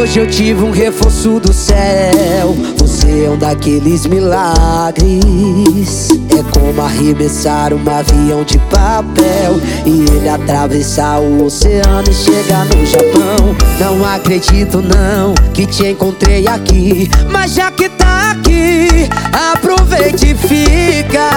Hoje eu tive um reforço do céu. Você é um daqueles milagres. É como arremessar um avião de papel e ele atravessar o oceano e chegar no Japão. Não acredito não que te encontrei aqui, mas já que tá aqui, aproveite e fica.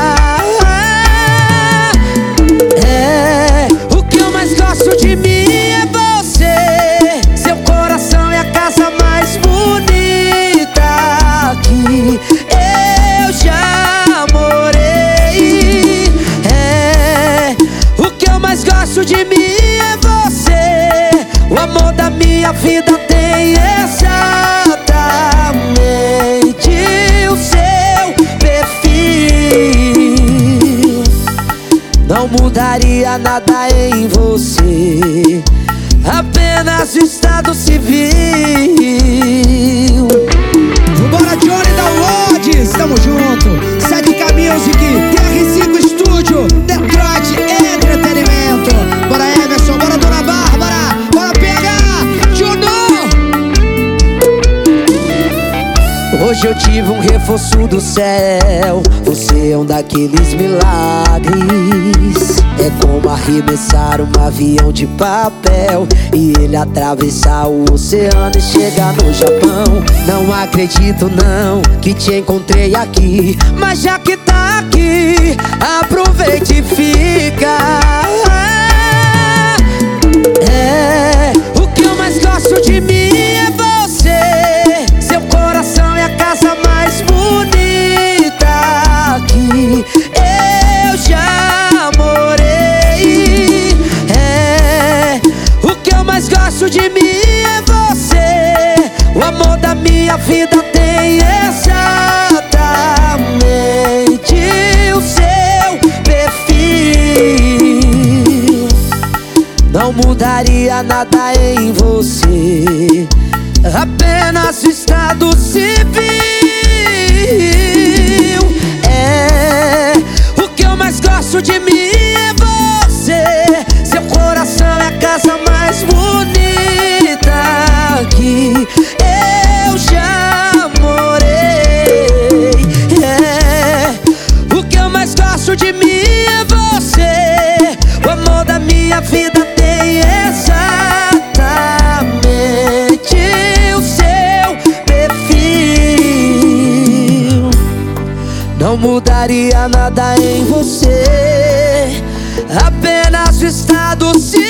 O que eu mais gosto de mim é você. Seu coração é a casa mais bonita que eu já morei. O que eu mais gosto de mim é você. O amor da minha vida tem exatamente o seu perfil. Não mudaria nada em você, apenas o estado civil. Vambora, Johnny Downloads, tamo junto. 7K Music, TR5 Studio, Detroit Entretenimento. Bora, Emerson, bora, Dona Bárbara, bora pegar, Juno. Hoje eu tive um reforço do céu. Você é um daqueles milagres. É como arremessar um avião de papel e ele atravessar o oceano e chegar no Japão. Não acredito não que te encontrei aqui, mas já que tá aqui, aproveite e fica. O que eu mais gosto de mim é você. Seu coração é a casa mais bonita que eu já morei. O que eu mais gosto de mim é você. O amor da minha vida tem exatamente o seu perfil. Não mudaria nada em você, apenas o estado civil. O que eu mais gosto de mim é você. Seu coração é a casa mais bonita que eu já morei. O que eu mais gosto de mim é você. O amor da minha vida tem exatamente o seu perfil. Não mudaria nada em você, apenas o estado civil.